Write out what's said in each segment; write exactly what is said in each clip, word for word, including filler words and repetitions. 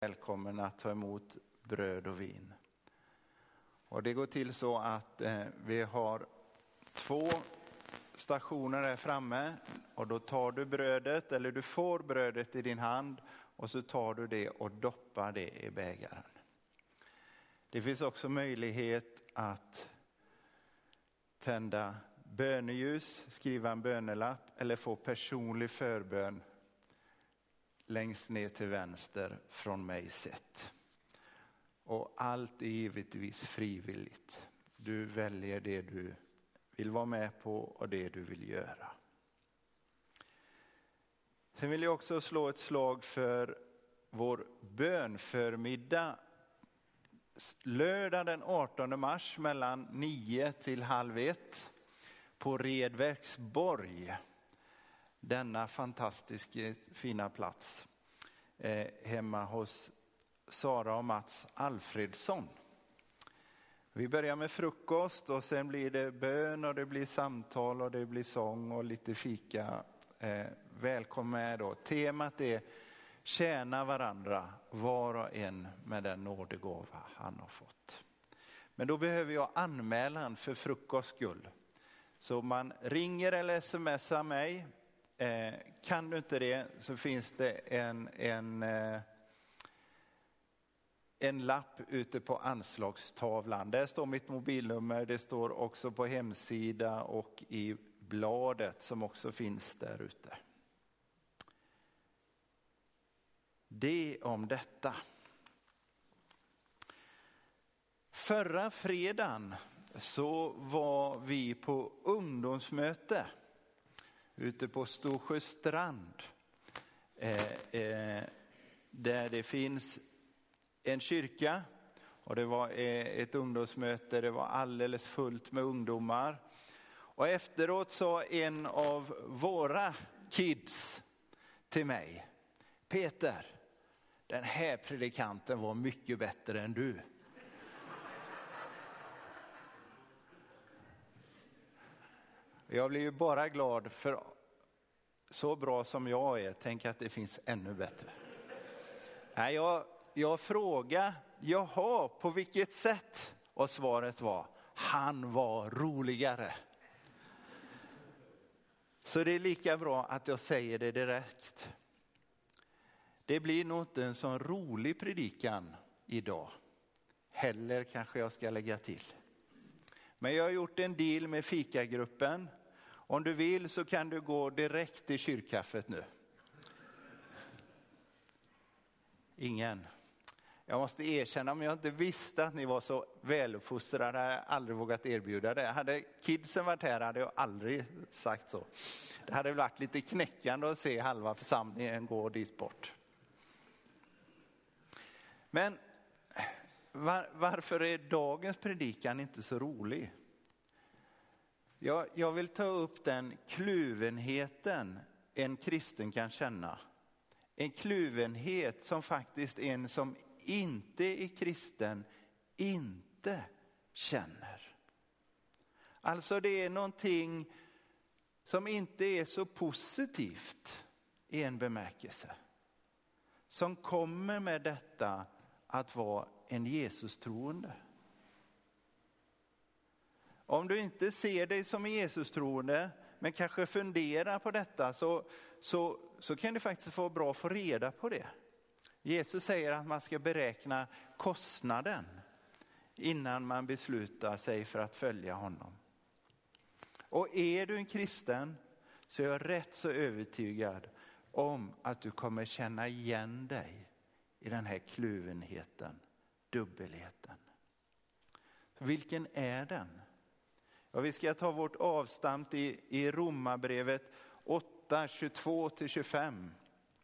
Välkommen att ta emot bröd och vin. Och det går till så att eh, vi har två stationer där framme och då tar du brödet, eller du får brödet i din hand och så tar du det och doppar det i bägaren. Det finns också möjlighet att tända böneljus, skriva en bönelapp eller få personlig förbön längst ner till vänster från mig sett. Och allt är givetvis frivilligt. Du väljer det du vill vara med på och det du vill göra. Sen vill jag också slå ett slag för vår bönförmiddag. Lördag den artonde mars mellan nio till halv ett på Redverksborg. Denna fantastiskt fina plats eh, hemma hos Sara och Mats Alfredsson. Vi börjar med frukost och sen blir det bön och det blir samtal och det blir sång och lite fika. Eh, välkommen med då. Temat är tjäna varandra var och en med den nådegåva han har fått. Men då behöver jag anmälan för frukost skull. Så man ringer eller smsar mig. Eh, kan du inte det så finns det en, en, eh, en lapp ute på anslagstavlan. Där står mitt mobilnummer, det står också på hemsida och i bladet som också finns där ute. Det om detta. Förra fredagen så var vi på ungdomsmöte ute på Storsjöstrand eh, eh, där det finns en kyrka och det var eh, ett ungdomsmöte, det var alldeles fullt med ungdomar. Och efteråt sa en av våra kids till mig: Peter, den här predikanten var mycket bättre än du. Jag blir ju bara glad för så bra som jag är, tänk att det finns ännu bättre. Nej, jag, jag frågade, jaha, på vilket sätt? Och svaret var, han var roligare. Så det är lika bra att jag säger det direkt. Det blir nog inte en sån rolig predikan idag. Heller kanske jag ska lägga till. Men jag har gjort en deal med fikagruppen. Om du vill så kan du gå direkt till kyrkkaffet nu. Ingen. Jag måste erkänna, om jag inte visste att ni var så väluppfostrade hade jag aldrig vågat erbjuda det. Hade kidsen varit här hade jag aldrig sagt så. Det hade varit lite knäckande att se halva församlingen gå dit bort. Men var, varför är dagens predikan inte så rolig? Jag, jag vill ta upp den kluvenheten en kristen kan känna. En kluvenhet som faktiskt en som inte är kristen inte känner. Alltså det är någonting som inte är så positivt i en bemärkelse. Som kommer med detta att vara en Jesus-troende. Om du inte ser dig som en Jesus-troende men kanske funderar på detta så, så, så kan det faktiskt vara bra att få reda på det. Jesus säger att man ska beräkna kostnaden innan man beslutar sig för att följa honom. Och är du en kristen så är jag rätt så övertygad om att du kommer känna igen dig i den här kluvenheten, dubbelheten. Vilken är den? Ja, vi ska ta vårt avstamp i, i Romarbrevet åtta, tjugotvå till tjugofem.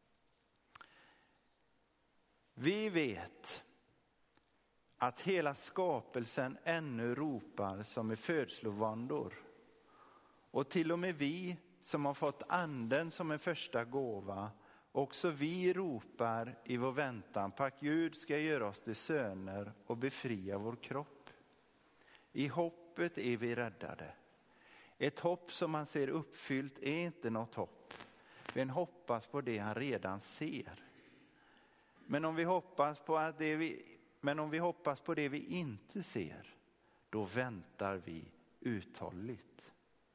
Vi vet att hela skapelsen ännu ropar som i födslovåndor. Och till och med vi som har fått anden som en första gåva, också vi ropar i vår väntan på att Gud ska göra oss till söner och befria vår kropp. I hoppet är vi räddade. Ett hopp som man ser uppfyllt är inte något hopp. Men hoppas på det han redan ser. Men om vi hoppas på att det vi, men om vi hoppas på det vi inte ser, då väntar vi uthålligt.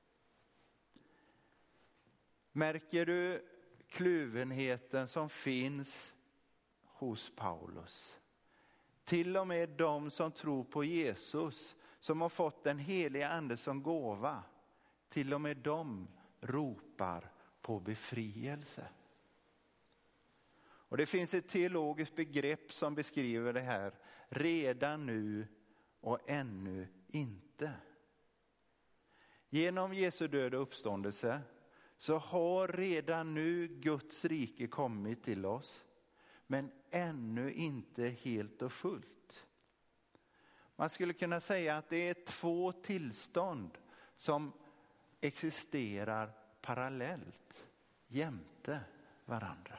Märker du kluvenheten som finns hos Paulus? Till och med de som tror på Jesus, som har fått den heliga ande som gåva, till och med de ropar på befrielse. Och det finns ett teologiskt begrepp som beskriver det här: redan nu och ännu inte. Genom Jesu död och uppståndelse så har redan nu Guds rike kommit till oss, men ännu inte helt och fullt. Man skulle kunna säga att det är två tillstånd som existerar parallellt, jämte varandra.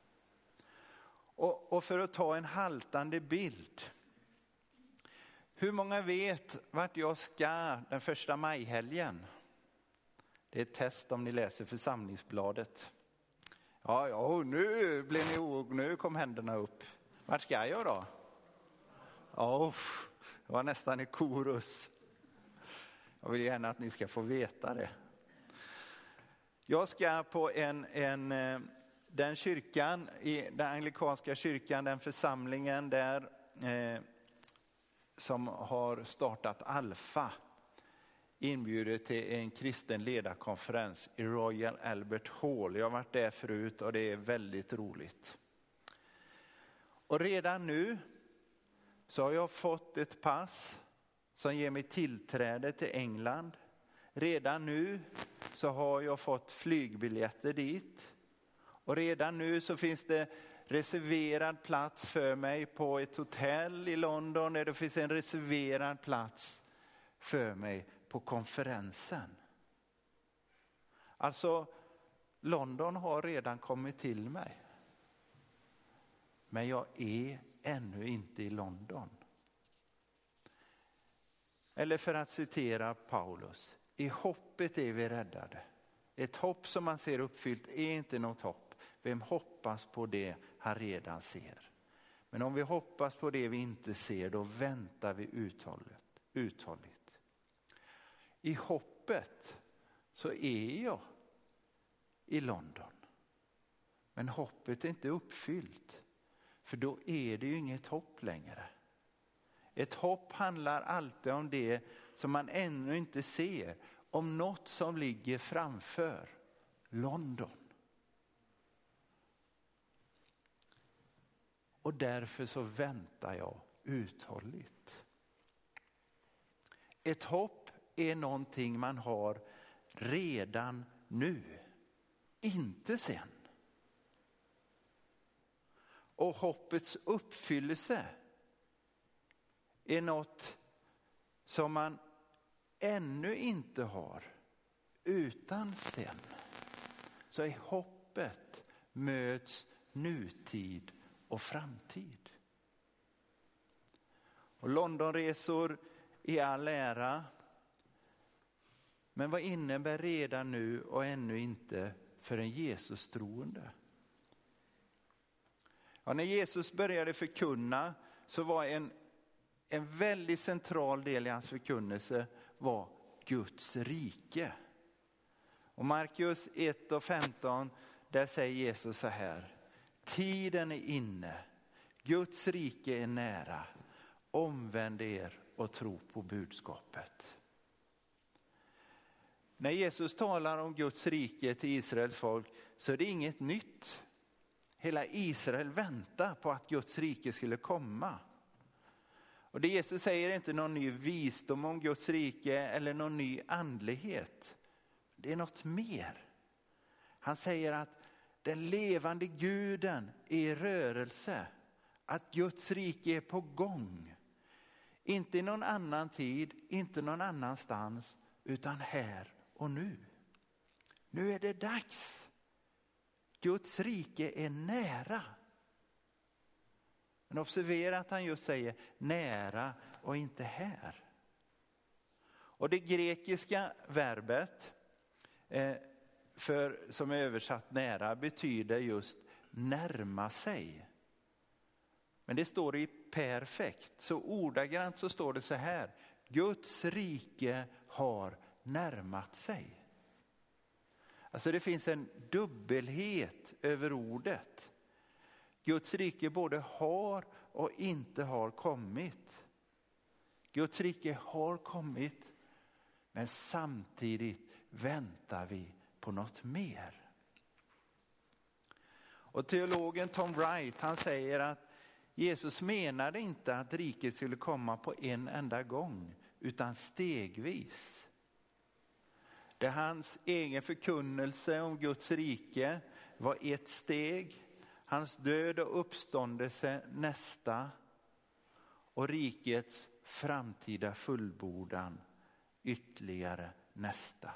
Och, och för att ta en haltande bild. Hur många vet vart jag ska den första majhelgen? Det är ett test om ni läser församlingsbladet. Ja, ja, nu blir ni o, nu kom händerna upp. Vart ska jag då? Ja, det var nästan i korus. Jag vill gärna att ni ska få veta det. Jag ska på en, en den kyrkan, i den anglikanska kyrkan, den församlingen där eh, som har startat Alfa, inbjuder till en kristen ledarkonferens i Royal Albert Hall. Jag har varit där förut och det är väldigt roligt. Och redan nu så har jag fått ett pass som ger mig tillträde till England. Redan nu så har jag fått flygbiljetter dit. Och redan nu så finns det reserverad plats för mig på ett hotell i London, där det finns en reserverad plats för mig på konferensen. Alltså, London har redan kommit till mig. Men jag är ännu inte i London. Eller för att citera Paulus: i hoppet är vi räddade. Ett hopp som man ser uppfyllt är inte något hopp. Vem hoppas på det han redan ser? Men om vi hoppas på det vi inte ser, då väntar vi uthålligt. uthålligt. I hoppet så är jag i London. Men hoppet är inte uppfyllt. För då är det ju inget hopp längre. Ett hopp handlar alltid om det som man ännu inte ser. Om något som ligger framför. London. Och därför så väntar jag uthålligt. Ett hopp är någonting man har redan nu. Inte sen. Och hoppets uppfyllelse är något som man ännu inte har utan sen. Så i hoppet möts nutid och framtid. Och Londonresor i all ära. Men vad innebär redan nu och ännu inte för en Jesus troende? Ja, när Jesus började förkunna så var en, en väldigt central del i hans förkunnelse var Guds rike. Och Markus ett och femton, där säger Jesus så här: tiden är inne, Guds rike är nära, omvänd er och tro på budskapet. När Jesus talar om Guds rike till Israels folk så är det inget nytt. Hela Israel väntar på att Guds rike skulle komma. Och det Jesus säger är inte någon ny visdom om Guds rike eller någon ny andlighet. Det är något mer. Han säger att den levande guden är i rörelse. Att Guds rike är på gång. Inte i någon annan tid, inte någon annanstans, utan här och nu. Nu är det dags. Guds rike är nära. Men observera att han just säger nära och inte här. Och det grekiska verbet eh, för, som är översatt nära betyder just närma sig. Men det står i perfekt. Så ordagrant så står det så här. Guds rike har närmat sig. Alltså det finns en dubbelhet över ordet. Guds rike både har och inte har kommit. Guds rike har kommit, men samtidigt väntar vi på något mer. Och teologen Tom Wright, han säger att Jesus menade inte att riket skulle komma på en enda gång, utan stegvis. Det hans egen förkunnelse om Guds rike var ett steg, hans död och uppståndelse nästa, och rikets framtida fullbordan ytterligare nästa.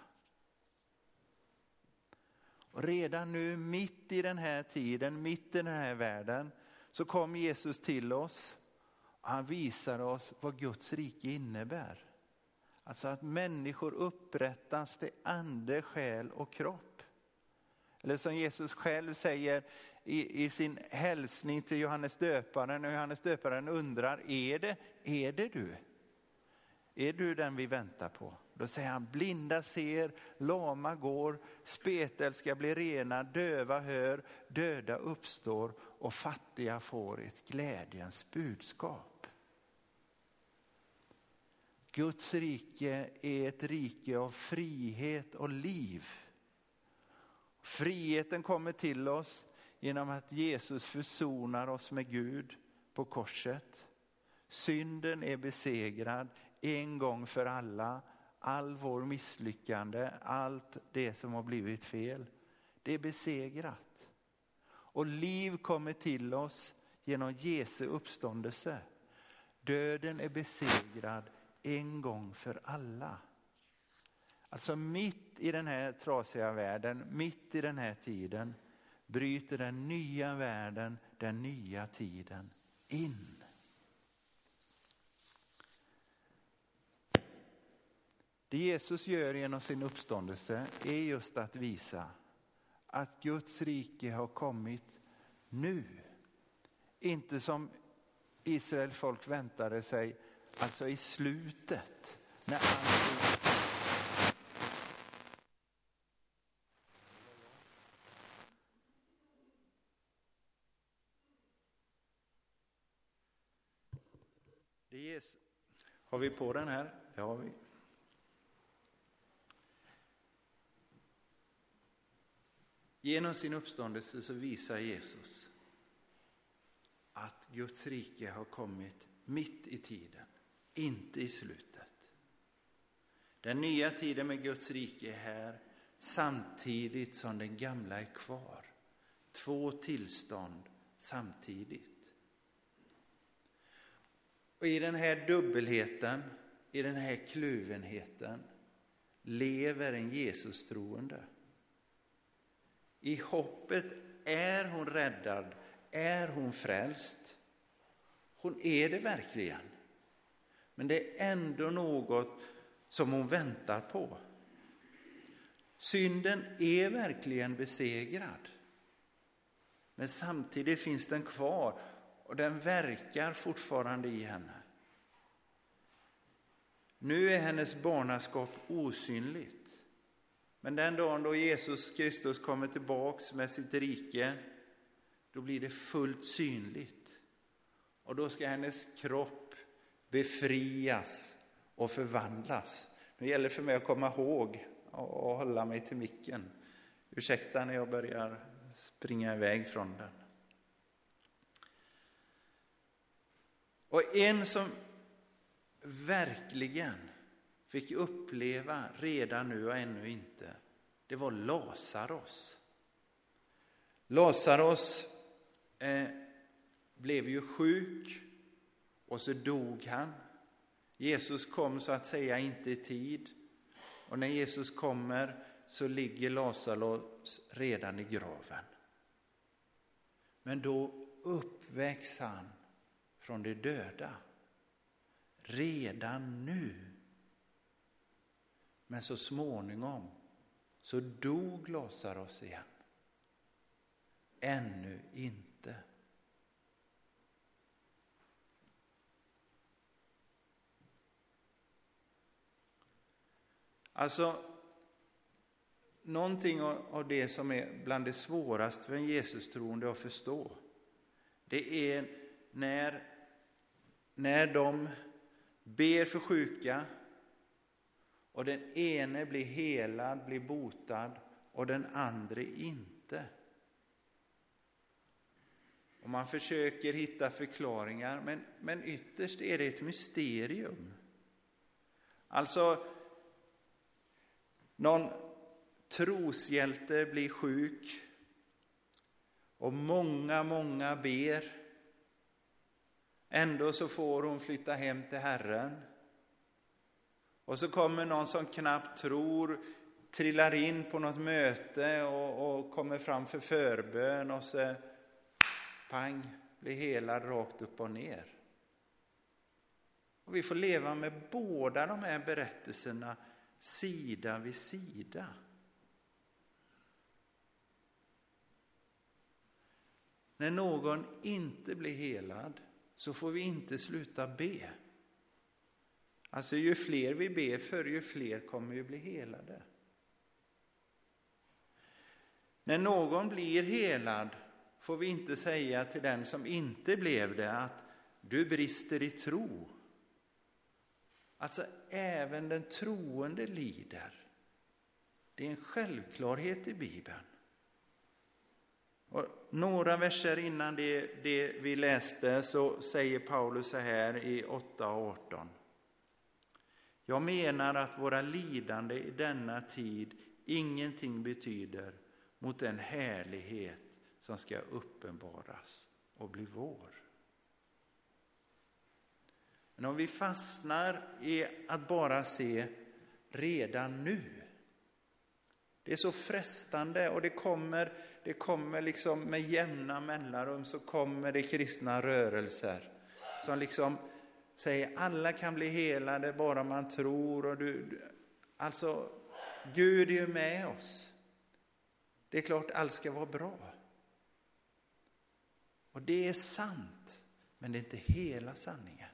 Och redan nu mitt i den här tiden, mitt i den här världen, så kom Jesus till oss. Han visar oss vad Guds rike innebär. Alltså att människor upprättas till ande, själ och kropp. Eller som Jesus själv säger i, i sin hälsning till Johannes döparen. Och Johannes döparen undrar, är det, är det du? Är du den vi väntar på? Då säger han, blinda ser, lama går, spetälska blir rena, döva hör, döda uppstår och fattiga får ett glädjens budskap. Guds rike är ett rike av frihet och liv. Friheten kommer till oss genom att Jesus försonar oss med Gud på korset. Synden är besegrad en gång för alla. All vår misslyckande, allt det som har blivit fel, det är besegrat. Och liv kommer till oss genom Jesu uppståndelse. Döden är besegrad en gång för alla. Alltså mitt i den här trasiga världen, mitt i den här tiden, bryter den nya världen, den nya tiden in. Det Jesus gör genom sin uppståndelse är just att visa att Guds rike har kommit nu. Inte som Israel folk väntade sig, alltså i slutet. När allt... Det ges... Har vi på den här? Ja, har vi. Genom sin uppståndelse så visar Jesus att Guds rike har kommit mitt i tiden, inte i slutet. Den nya tiden med Guds rike är här samtidigt som den gamla är kvar. Två tillstånd samtidigt. Och i den här dubbelheten, i den här kluvenheten lever en Jesus-troende. I hoppet är hon räddad, är hon frälst. Hon är det verkligen. Men det är ändå något som hon väntar på. Synden är verkligen besegrad. Men samtidigt finns den kvar och den verkar fortfarande i henne. Nu är hennes barnaskap osynligt. Men den dagen då Jesus Kristus kommer tillbaks med sitt rike, då blir det fullt synligt. Och då ska hennes kropp befrias och förvandlas. Nu gäller det för mig att komma ihåg och hålla mig till micken. Ursäkta när jag börjar springa iväg från den. Och en som verkligen fick uppleva redan nu och ännu inte, det var Lazarus. Lazarus eh, blev ju sjuk och så dog han. Jesus kom så att säga inte i tid. Och när Jesus kommer så ligger Lazarus redan i graven. Men då uppväcks han från de döda. Redan nu. Men så småningom så dog Lazarus igen. Ännu inte. Alltså, någonting av det som är bland det svåraste för en Jesus-troende att förstå, det är när, när de ber för sjuka och den ene blir helad, blir botad och den andra inte. Och man försöker hitta förklaringar, men, men ytterst är det ett mysterium. Alltså, någon troshjälte blir sjuk och många, många ber. Ändå så får hon flytta hem till Herren. Och så kommer någon som knappt tror, trillar in på något möte och, och kommer fram för förbön och så pang, blir helad rakt upp och ner. Och vi får leva med båda de här berättelserna sida vid sida. När någon inte blir helad så får vi inte sluta be. Alltså ju fler vi ber för, ju fler kommer ju bli helade. När någon blir helad får vi inte säga till den som inte blev det att du brister i tro. Alltså även den troende lider. Det är en självklarhet i Bibeln. Och några verser innan det, det vi läste så säger Paulus så här i åtta och arton. Jag menar att våra lidande i denna tid ingenting betyder mot den härlighet som ska uppenbaras och bli vår. Men om vi fastnar i att bara se redan nu. Det är så frestande och det kommer, det kommer liksom med jämna mellanrum så kommer det kristna rörelser som liksom säger alla kan bli helade bara man tror. Och du, alltså Gud är ju med oss. Det är klart allt ska vara bra. Och det är sant, men det är inte hela sanningen.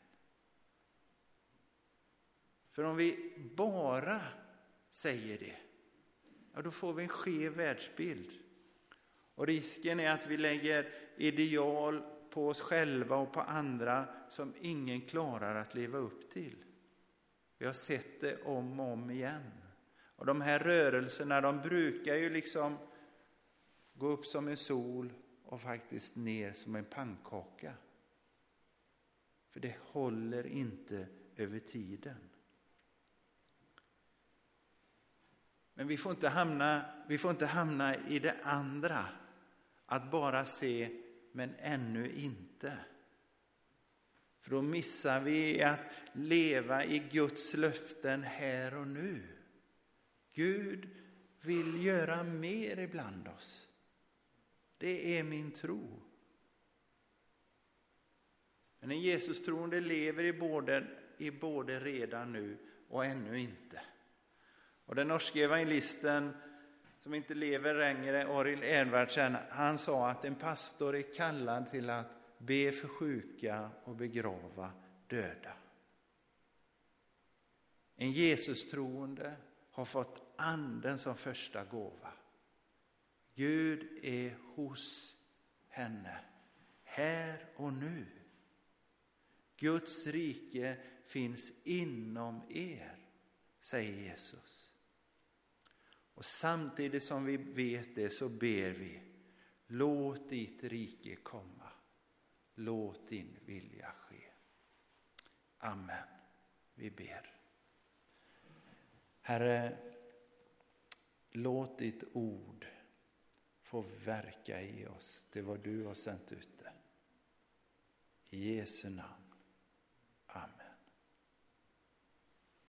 För om vi bara säger det, ja, då får vi en skev världsbild. Och risken är att vi lägger ideal på oss själva och på andra som ingen klarar att leva upp till. Vi har sett det om och om igen. Och de här rörelserna, de brukar ju liksom gå upp som en sol och faktiskt ner som en pannkaka. För det håller inte över tiden. Men vi får inte hamna, vi får inte hamna i det andra. Att bara se, men ännu inte. För då missar vi att leva i Guds löften här och nu. Gud vill göra mer ibland oss. Det är min tro. Men en Jesus-troende lever i både, i både redan nu och ännu inte. Och den norske evangelisten som inte lever längre, Arild Edvardsen, han sa att en pastor är kallad till att be för sjuka och begrava döda. En Jesus-troende har fått anden som första gåva. Gud är hos henne, här och nu. Guds rike finns inom er, säger Jesus. Och samtidigt som vi vet det så ber vi, låt ditt rike komma, låt din vilja ske. Amen. Vi ber. Herre, låt ditt ord få verka i oss. Det var du har sänt ut det. I Jesu namn.